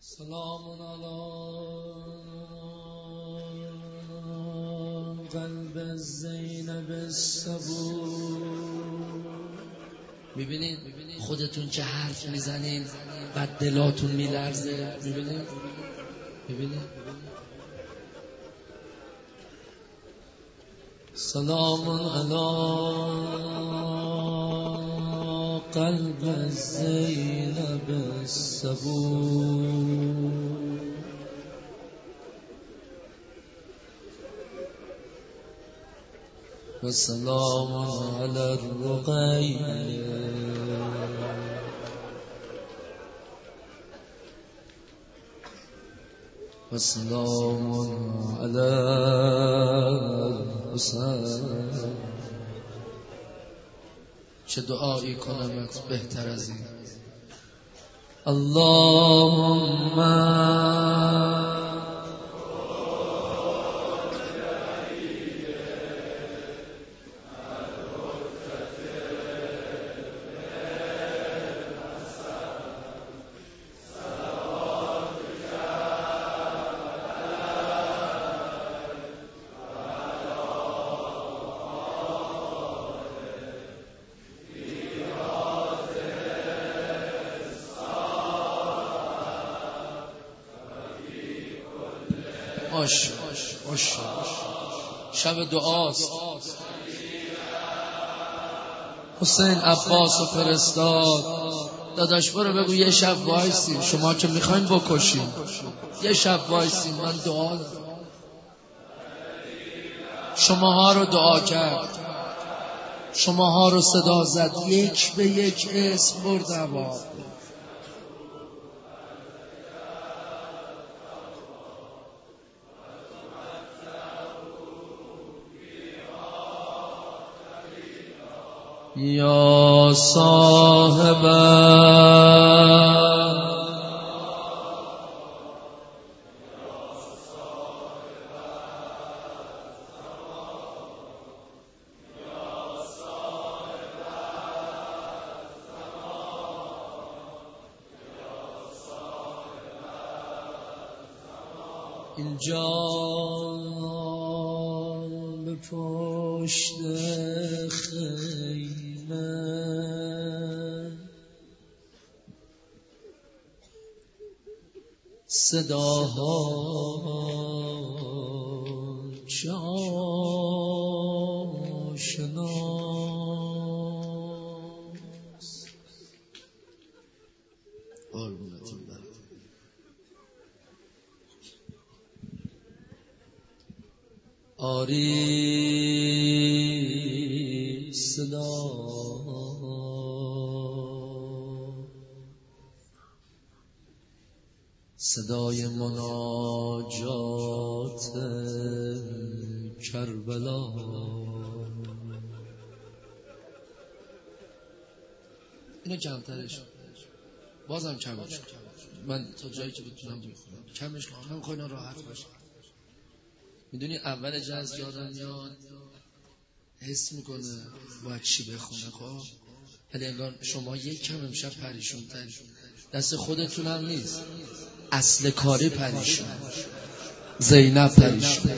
سلام علی قلب زینب الصبور. میبینید خودتون که حرف میزنین بعد دلاتون میلرزه. میبینید سلام علی قلب زینب الصبور. و سلام علی الرقی و سلام علی الحسین. چه دعایی کنمت بهتر از این؟ اللهم شب دعاست. حسین عباس رو فرستاد. داداش برو بگو یه شب وایسین، شما که میخواین بکشین یه شب وایسین، من دعا دارم. شماها رو دعا کرد، شماها رو صدا زد، یک به یک اسم برد هوا. یا صاحب اینجا به پشت خیمه صداها چه آشناست. قربونتون برم. آری صدای مناجات کربلا. اینو کمترش، بازم کمش، من تا جایی که بتونم میخونم کمش کنم، من میخوام راحت باشم. میدونی اول جز یادم میاد حس میکنه باید چی بخونه، خب ولی انگار شما یک کم امشب پریشون تری، دست خودتون هم نیست، اصل کاری پریشون، زینب پریشون.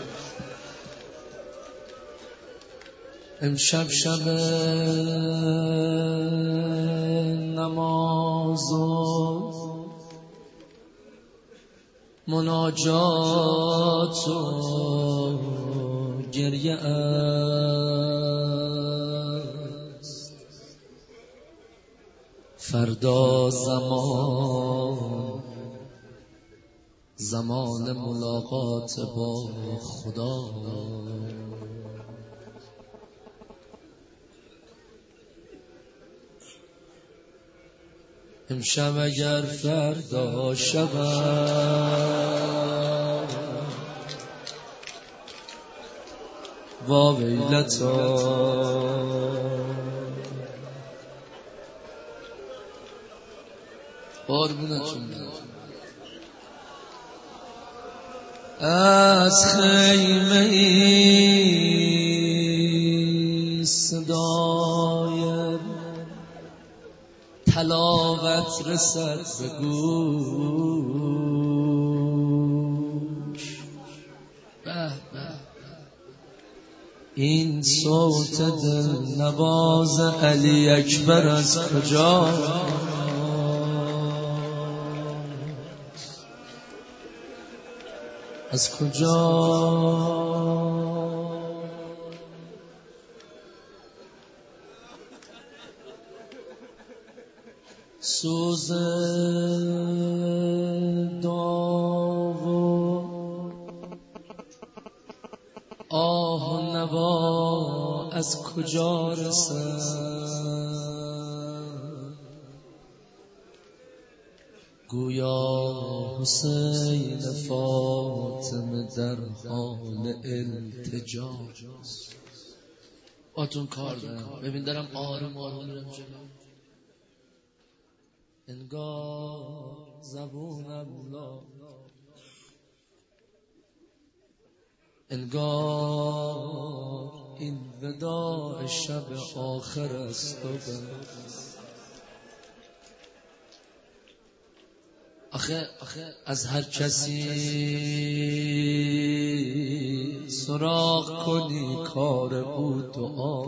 امشب شب نماز و مناجات و گریه است. فردا زمان ملاقات با خدا. امشب اگر فردا شود وا ویلتا، قربونتون برم. از خیمه صدای حلاوت رسد به گوش. به به این صوت دل نواز علی اکبر از کجا؟ از کجا؟ سوز داو آه و نوا از کجا رسد؟ گویا حسین فاطمه در حال التجاست. باتون کار دارم، ببین دارم آروم آروم میرم جلو. انگار زبونم لا، انگار این وداع شب آخر است. آخه از هر کسی سراغ کنی کار بود دعا.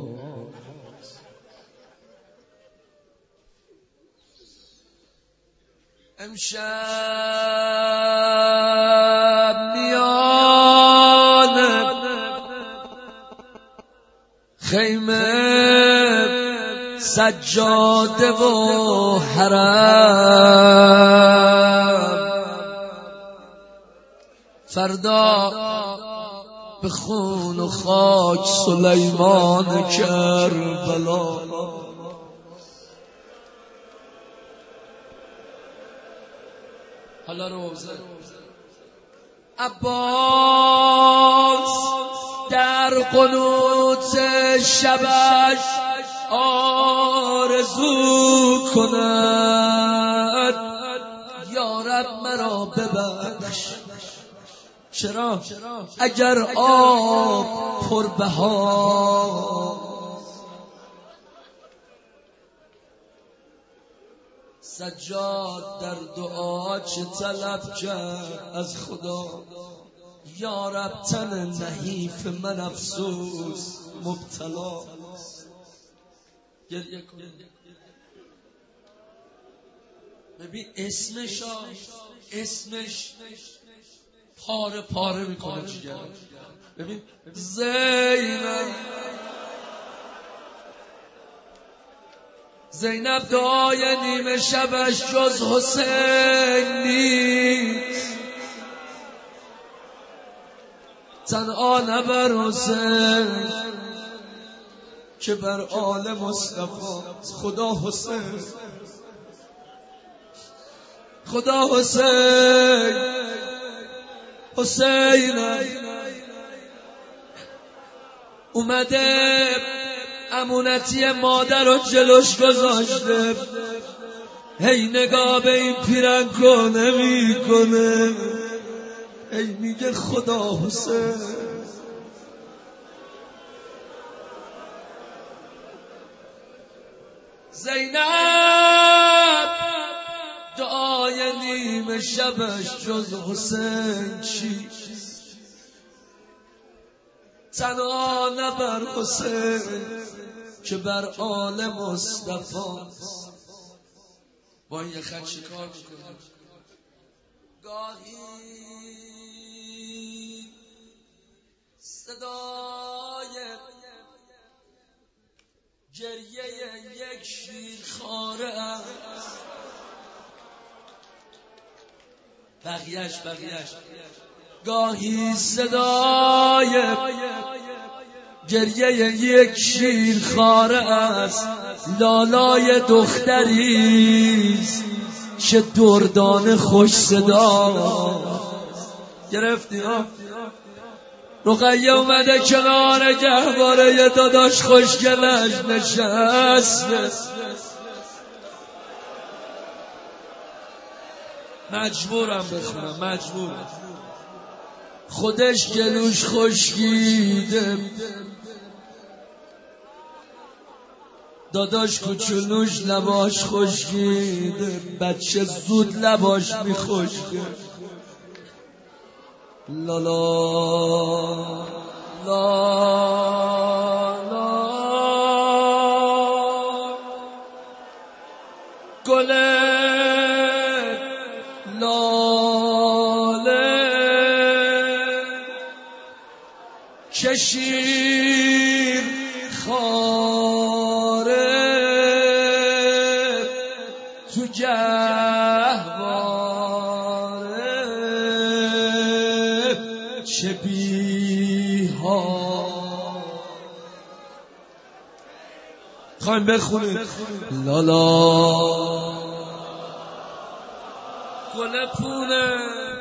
امشب میان خیمه سجاده و حرم، فردا به خون و خاک سلیمان کربلا. حالا روزه عباس در قنوت شبش آرزو کند یا رب مرا ببخش. چرا؟ اگر آب پربها سجاد در دعا چه طلب کرد از خدا؟ یا رب تن نحیف من افسوس مبتلا. گریه کن ببین اسمش پاره پاره میکنه جگر. ببین زینب دعای نیمه شبش جز حسین نیست. تنها نه بر حسین که بر آل مصطفی. خدا حسین، خدا حسین اومده امونتی مادر رو جلوش گذاشته، هی نگاه به این پیرنگو نمیکنه، هی میگه خدا حسین. زینب دعای نیمه شبش جز حسین چیست؟ تنها نه بر حسین که بر آل مصطفی. با این یه خط چیکار میکنه؟ گاهی صدای گریه یک شیرخواره است. بقیهش گاهی صدای گریه یک شیرخواره است. لالای دختریست چه دردانه خوش صدا. گرفتی ها؟ رقیه اومده کنار گهواره یه داداش خوشگلش نشسته. مجبورم بخونم، مجبورم. خودش گلوش خشکیده، داداش کوچولوش لباش خشکیده، بچه زود لباش میخشکه. لالا لالا گل لاله که شیر خاره تو گهواره چه بی‌ها. خواهیم بخونید لالا گل پونه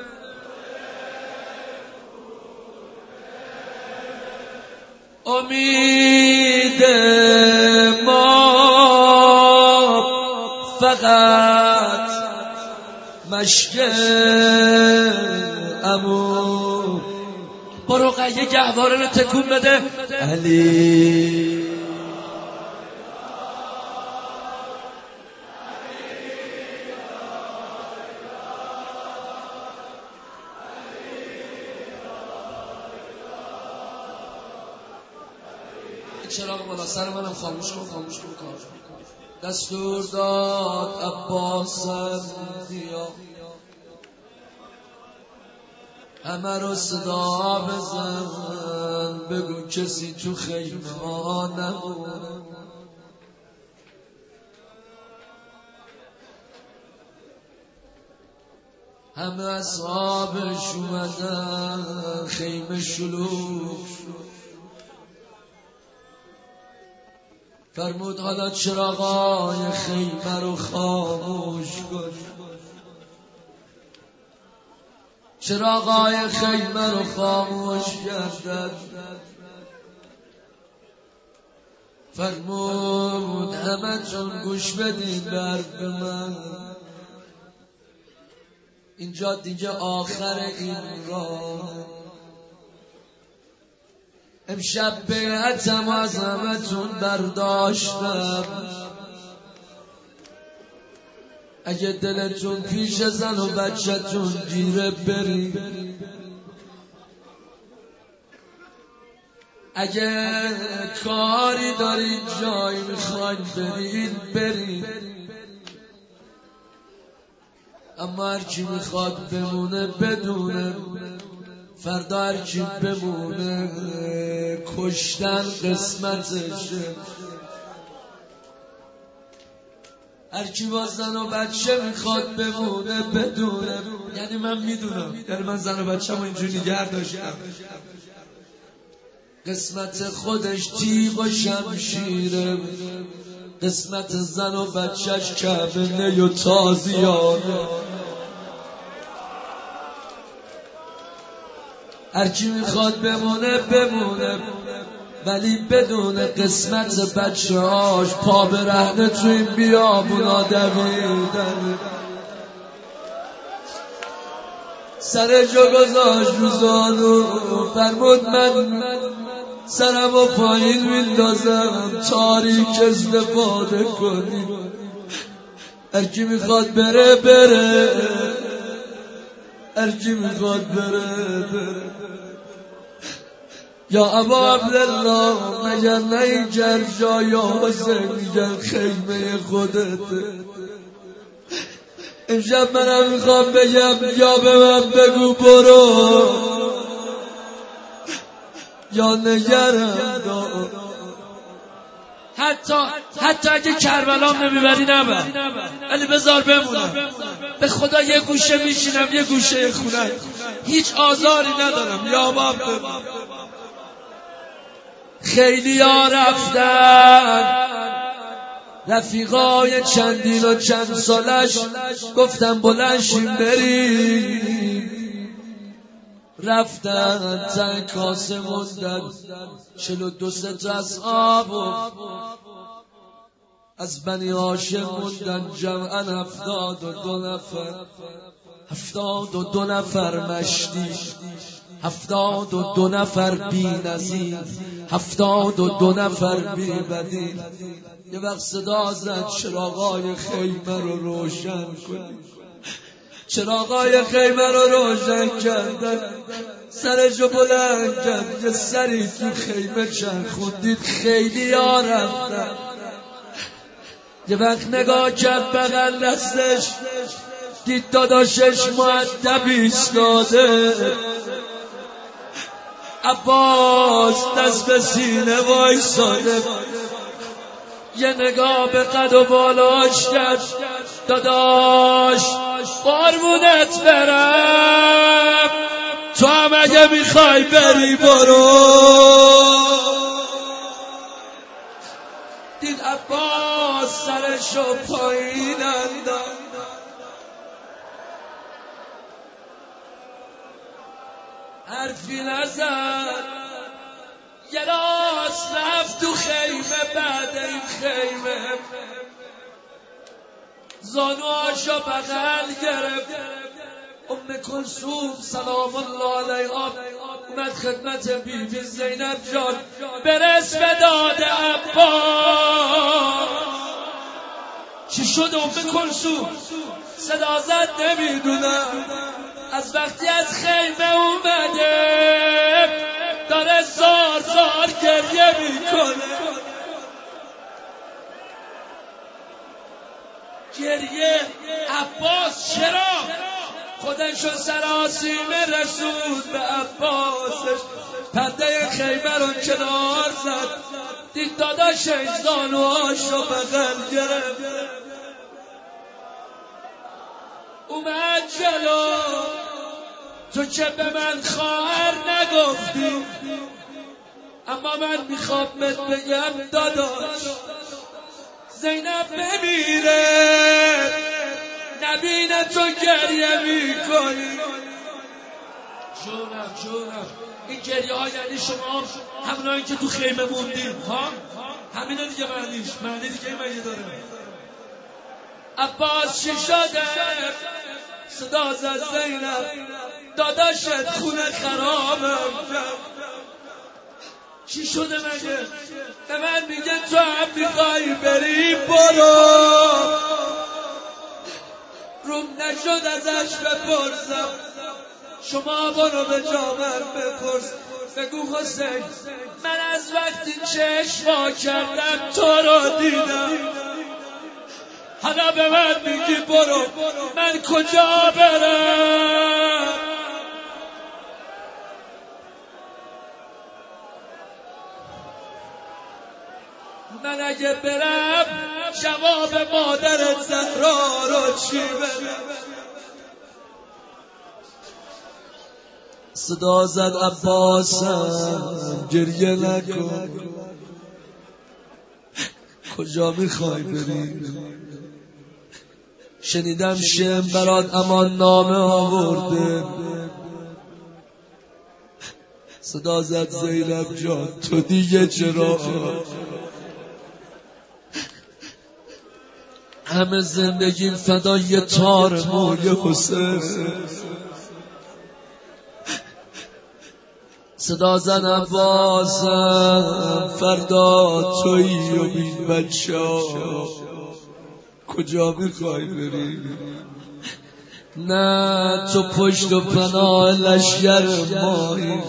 امید ما فقط مشک عمو. برو قیه گهواره رو تکون بده علی. چراغ بالا سر منم خاموش کن کار. دستور داد عباس بیا همه رو صدا بزن، بگو کسی تو خیمه ها نمونه. همه اصحابش اومدن، خیمه شلوغ. فرمود حالا چراغای خیمه رو خاموش کن. چراغای خیمه رو خاموش کردن. فرمود همه تون گوش بدین به حرف من، اینجا دیگه آخر این راه. امشب بیعتم از همتون برداشتم، اگه دلتون پیش زن و بچه‌تون گیره برید، اگه کاری دارید جایی میخواید برید، اما هر کی میخواد بمونه بدونه فردا هر کی بمونه کشتن قسمتشه. هر کی با زن و بچه میخواد بمونه بدونه، یعنی من میدونم، یعنی من زن و بچه‌مو اینجوری نگه داشتم، قسمت خودش تیغ و شمشیره، قسمت زن و بچهش کعبه و تازیانه. هر کی میخواد بمونه ولی بدون قسمت بچه‌هاش پا برهنه تو این بیابونا دویدن. سر جا گذاشت رو زانو، فرمود من سرمو پایین میندازم تاریک استفاده کنی. هر کی میخواد بره، هر کی میخواد بره. یا ابا عبدالله مگر نه این جرجا یا حسین میگن خیمه خودته. امشب منم میخوام بگم یا به من بگو برو یا نگرم دار. حتی اگه کربلا نمیبری نبر، ولی بذار بمونم. به خدا یه گوشه میشینم یه گوشه خونه، هیچ آزاری ندارم. یا باب خیلی ها رفتن، رفیقای چندین و چند سالش گفتم بلند شیم بریم، رفتن تن کاسه موندن 42 تا اصحاب از بنی هاشم موندن جمعا 72 نفر. 72 نفر مشتی، 72 نفر بی نظیر، 72 نفر بی بدیل. یه وقت صدا زد چراغای خیمه رو روشن کنید. چراغای خیمه رو روشن کردن، سرشو بلند کرد، یه سری تو خیمه چرخوندید، خیلی ها رفتن. یه وقت نگاه کرد بغل دستش، دید داداشش مؤدب ایستاده. عباس دست به سینه وایساده، یه نگاه به قد و بالاش کرد. داداش قربونت برم، تو هم اگه میخوای بری برو. دید عباس سرشو پایین انداخت، حرفی نزد، یه راست رفت تو خیمه. بعد این خیمه زانوهاشو بغل گرفت. ام کلثوم سلام الله علیها اومد خدمت بیبی زینب جان، برس به داد عباس. چی شد ام کلثوم؟ صدا زد نمیدونم. از وقتی از خیمه اومده داره زار زار گریه میکنه. گریه عباس چرا؟ خودشو سراسیمه رسول به عباسش، پرده خیمه رو کنار زد. دید داداشش زانوهاشو بغل گرفت، اومد جلو. تو که به من خواهر نگفتی، اما من میخوام بگم داداش، زینب بمیره نبینه تو گریه میکنی. جونم این گریه ها یعنی شما همونایی که تو خیمه موندین ها؟ همینه دیگه معنی دیگه مگه داره؟ عباس چی شده؟ صدا زد زینب داداشت خونه خرابم کرد. چی شده مگه؟ به من میگه تو هم میخوایی بری برو. روم نشد ازش بپرسم، شما برو به جامر بپرس، بگو حسین من از وقتی چشم وا کردم تو رو دیدم، حالا به من میگی برو، من کجا برم؟ من اگه برم جواب مادر زهرا رو چی بدم؟ صدا زد عباسم گریه نکن، کجا میخوای بری؟ شنیدم شم برات امان نامه آورده. صدا زد زینب جان تو دیگه چرا؟ همه زندگیم فدای تار موی حسین. صدا زد عباسم فردا تویی و این بچه ها، کجا میخوای بری؟ نه تو پشت و پناه لشگر مایی.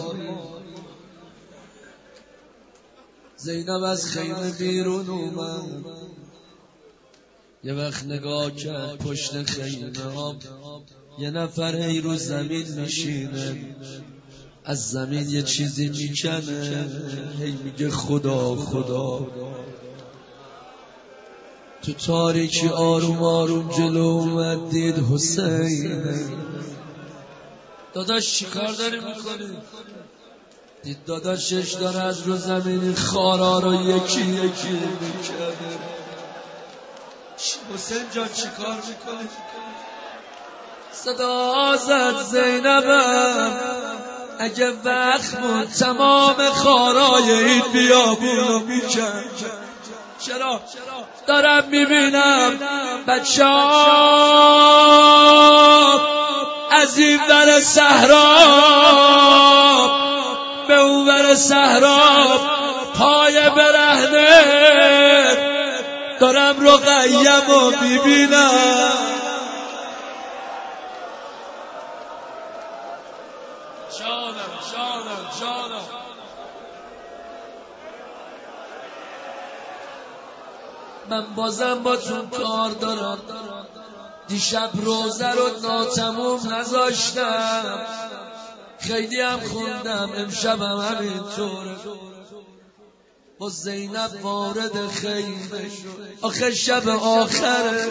زینب از خیمه بیرون اومد، یه وقت نگاه کرد پشت خیمه ها، یه نفر هی رو زمین میشینه، از زمین یه چیزی میکنه، هی میگه خدا خدا. تو تاریکی آروم آروم جلو اومد، دید حسین. داداش چی کار داری میکنی؟ دید داداشش داره از رو زمین خارا رو یکی یکی میکنه. حسین جان چی کار میکنی؟ صدا زد زینبم اگه وقت بود تمام خارای این بیابونو میکن. چرا؟ دارم میبینم بچه ها از این ور صحرا به اون ور صحرا پای برهنه دارم رقیم و میبینم. جانم من بازم با تون کار دارم. دیشب روزه رو ناتموم نذاشتم، خیلی هم خوندم، امشبم همینطوره. با زینب وارد خیمه شد، آخه شب آخره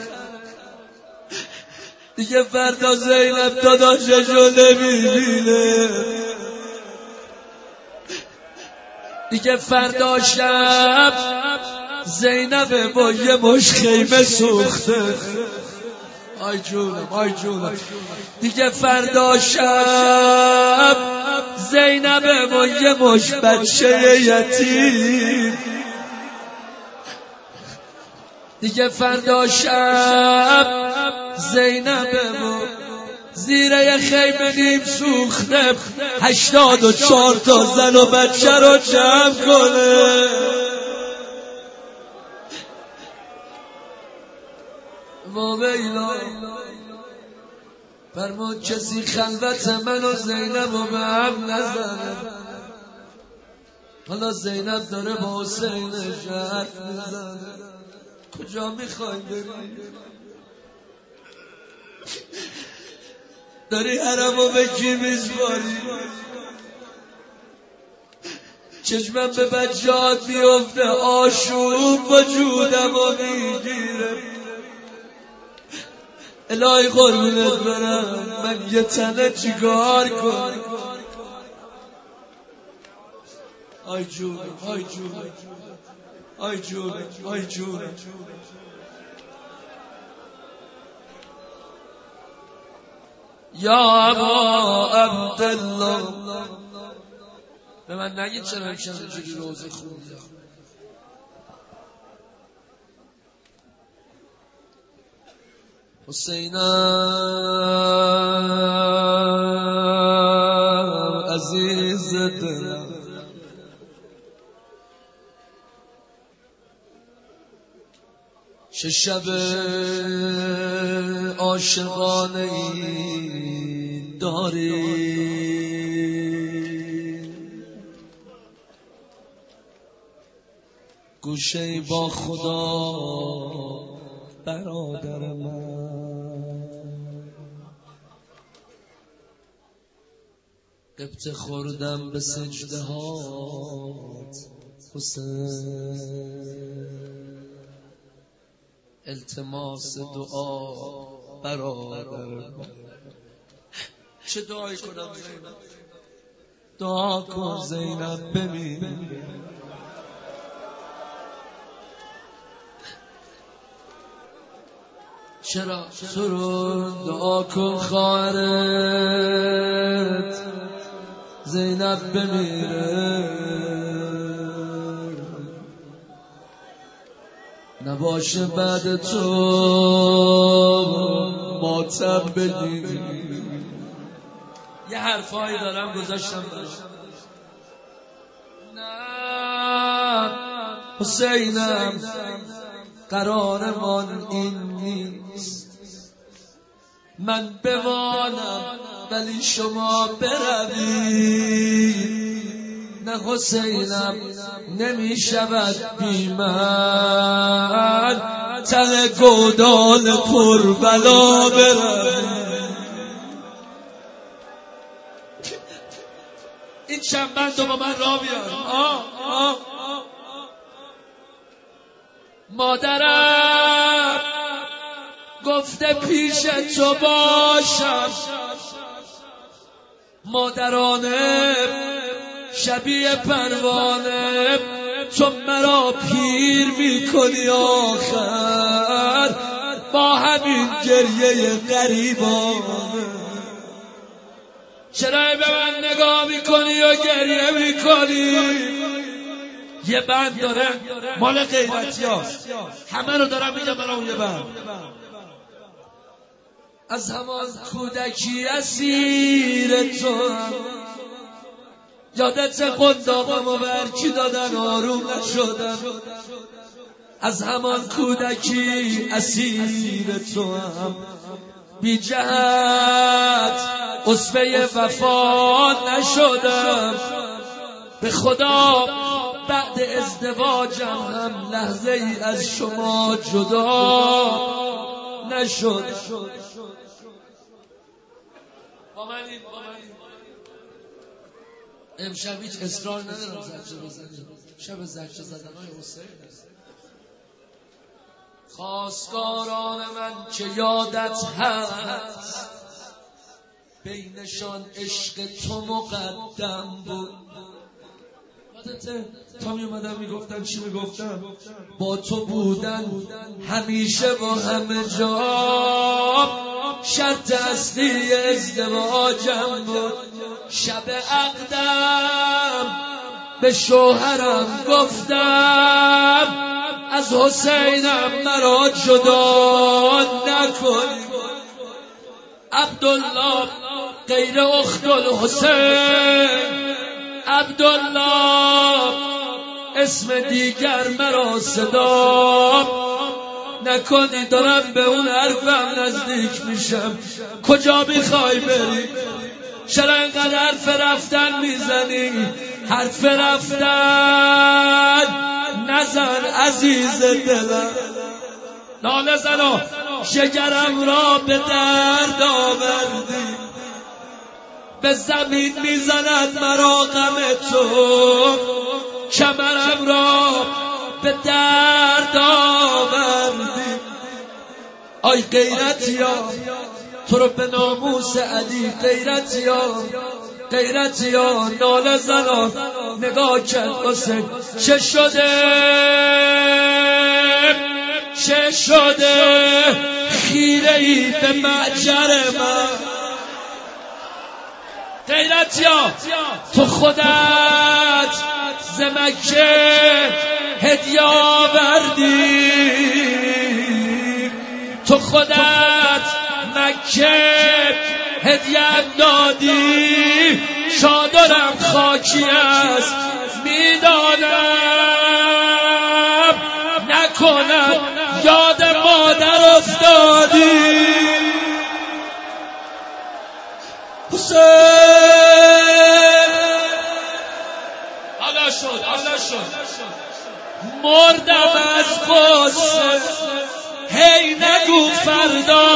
دیگه، فردا زینب داداششو نمیبینه دیگه. فردا شب زینب با یه مش خیمه سوخته. آی جونم دیگه. فردا شب زینب با یه مش بچه یتیم دیگه. فردا شب زینب با زیر یه خیمه نیم سوخته 84 تا زن و بچه رو جمع کنه. ویلا فرمود کسی خلوت من و زینب و به هم نزنه. حالا زینب داره با حسین حرف میزنه. کجا میخوای بری؟ داری حرمو به کی میسپاری؟ چشمم به بچه‌هات میفته، آشوب وجودمو میگیره. الهی قربونت برم، من یه تنه چیکار کنم؟ آی جونم یا ابا عبدالله. به من نگید چرا امشب اینجوری روزه خوندم. حسینم عزیز دلم، چه شب عاشقانه ای داری. گوشه با خدا برادر من، قبطه خوردم به سجده هات حسین، التماس دعا برادر من. چه دعایی کنم زینب؟ دعا کن زینب بمیره. چرا؟ سرود دعا کن خواهرت زینب بمیره، نباشه بعد تو ماتم بگیری. یه حرفایی دارم گذاشتم برش. نه حسینم قرارمان این نیست، من بمانم ولی شما بروید. نه حسینم نمی شود بی من، ته گودال کربلا بروید. این چند بند رو با من را بیار. مادرم گفته پیش تو باشم، مادرانه شبیه پروانه، تو مرا پیر میکنی آخر با همین گریه غریبانه. چرا به من نگاه میکنی و گریه میکنی؟ یه بند داره مال غیرتی هاست، همه رو دارم میگم برای اون یه بند. از همان کودکی اسیر تو، یادت قنداقم و برکی دادن آروم نشدم. از همان کودکی اسیر تو هم بی جهت اسوه وفا نشدم. به خدا بعد ازدواجم هم لحظه ای از شما جدا نشد. امشب هیچ اصرار ندارم زجه بزنیم، شب زجه زدنهای حسین خواستگاران من که یادت هست بینشان عشق تو مقدم بود. تا می اومدم میگفتم چی میگفتم؟ با تو بودن همیشه با همه جا شرط اصلی ازدواجم بود. شب عقدم به شوهرم گفتم از حسینم مرا جدا نکنی. عبدالله غیر اخت الحسین، عبدالله اسم دیگر مرا صدا نکنی. دارم به اون حرفم نزدیک میشم. کجا میخوای بری؟ چرا اینقدر حرف رفتن میزنی؟ حرف رفتن نزن عزیز دلم. ناله زنو جگرم را به درد آوردی. به زمین میزند مرا غم تو، کمرم را به درد آوردی. آی غیرتیا تو رو به ناموس علی، غیرتیا ناله زنا نگاه کرد حسین. چه شده خیره ای به معجر من. غیرتیا تو خودت ز مکه هدیه آوردی، تو خودت مکه هدیه دادی. چادرم خاکی است میدانم، نکنم یاد مادر افتادی. حسین حالا شد مردم از غصه. هی نگو فردا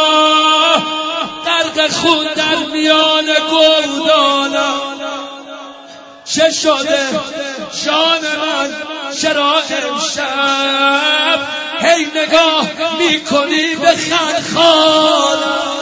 غرق خون در میان گودانم. چه شده جان من چرا امشب هی نگاه میکنی به خلخالم؟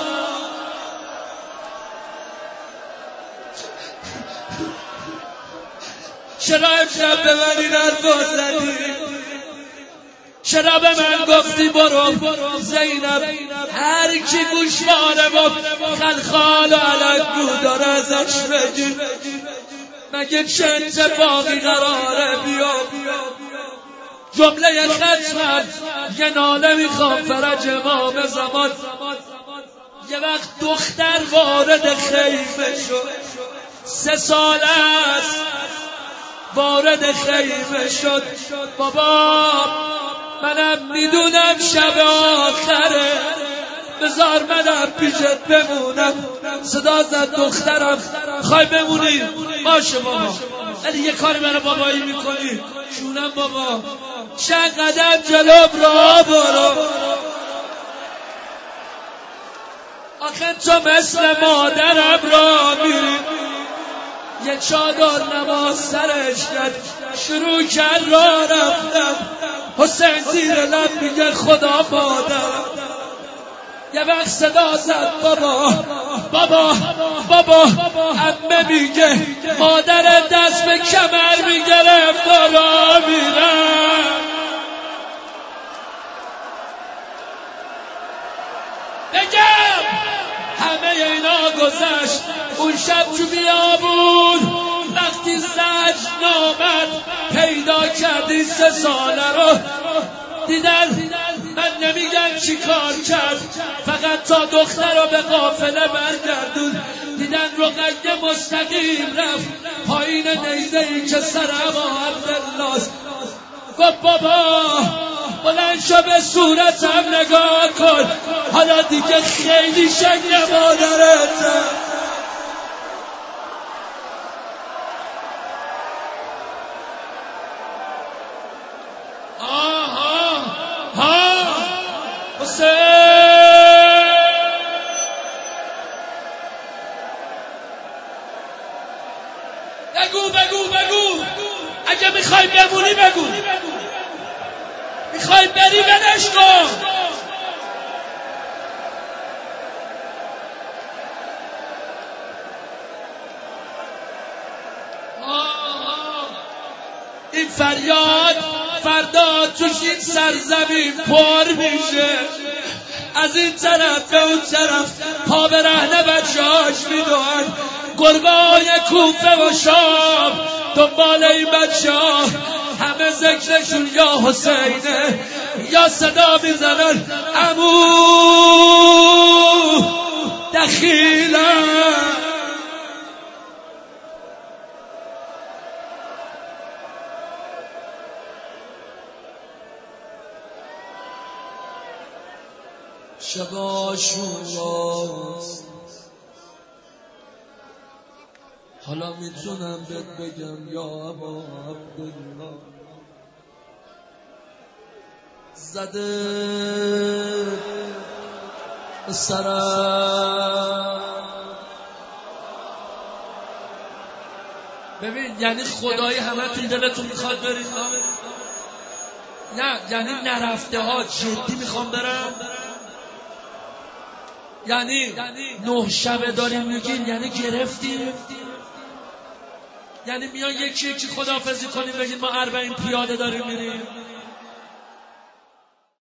چرا امشب به من این حرفا زدی؟ چرا به من گفتی برو زینب؟ هر کی گوشواره و خلخال و علقو داره ازش بگیر. مگه چه اتفاقی قراره بیاد؟ جمله ختمم یه ناله میخوام فرج امام زمان. یه وقت دختر وارد خیمه شد، 3 سال است وارد خیمه شد. بابا منم میدونم شب آخره، بذار منم پیشت بمونم. صدا زد دخترم خواهی بمونی؟ باشه بابا، ولی یه کاری برای بابایی میکنی؟ جونم بابا. چند قدم جلو را برو، آخه تو مثل مادرم را میری. یه چادر نماز سرش کرد، شروع کرد را رفتن. حسین زیر لب میگه خدا مادرم. یه وقت صدا زد بابا بابا بابا. عمه میگه مادر دست به کمر میگرفت و را میرم. بگم همه اینا گذشت. اون شب تو بیابون وقتی زجر نامد پیدا کردی 3 ساله رو دیدن. من نمیگم چی کار کرد، فقط تا دختر رو به قافله برگردون. دیدن رقیه مستقیم رفت پایین نیزه‌ای که سر ابا عبدالله. گفت بابا بلند شو به صورتم نگاه کن، حالا دیگه خیلی شنگ مادرته. بگو اگه میخوای بمونی بگو، میخوای بری ولش کن. این فریاد فردا توش این سرزمین پر میشه، از این طرف به اون طرف پا به رهن بچه‌هاش میدوئن، گربه‌های کوفه و شام دنبال این بچه‌ها، همه ذکرشون یا حسینه یا صدا میزنن عمو دخیله. شب عاشوراست، حالا میتونم بهت بگم یا ابا عبدالله، زده سرم. ببین یعنی خدایی همه توی دلتون میخواد برید؟ نه یعنی نرفته ها جدی میخوام برم؟ یعنی 9 شبه داریم میگین یعنی گرفتیم؟ یعنی میان یکی خداحافظی کنیم بگید ما 40 پیاده داریم میریم؟